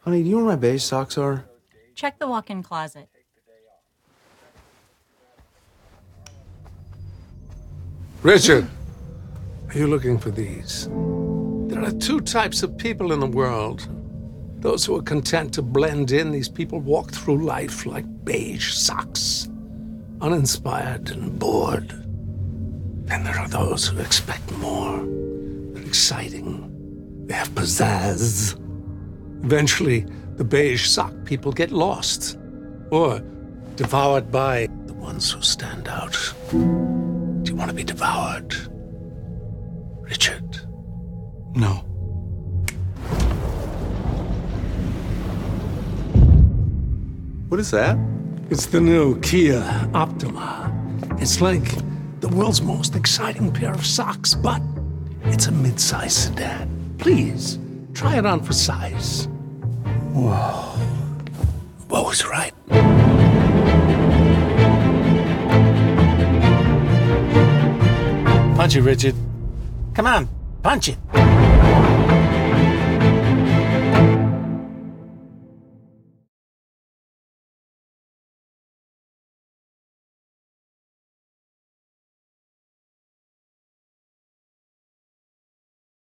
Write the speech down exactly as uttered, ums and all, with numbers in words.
Honey, do you know where my beige socks are? Check the walk-in closet. Richard, are you looking for these? There are two types of people in the world. Those who are content to blend in. These people walk through life like beige socks, uninspired and bored. And there are those who expect more. They're exciting. They have pizzazz. Eventually, the beige sock people get lost or devoured by the ones who stand out. Do you want to be devoured, Richard? No. What is that? It's the new Kia Optima. It's like the world's most exciting pair of socks, but it's a mid-size sedan. Please, try it on for size. Whoa. Bo was right. Punch it, Richard. Come on, punch it.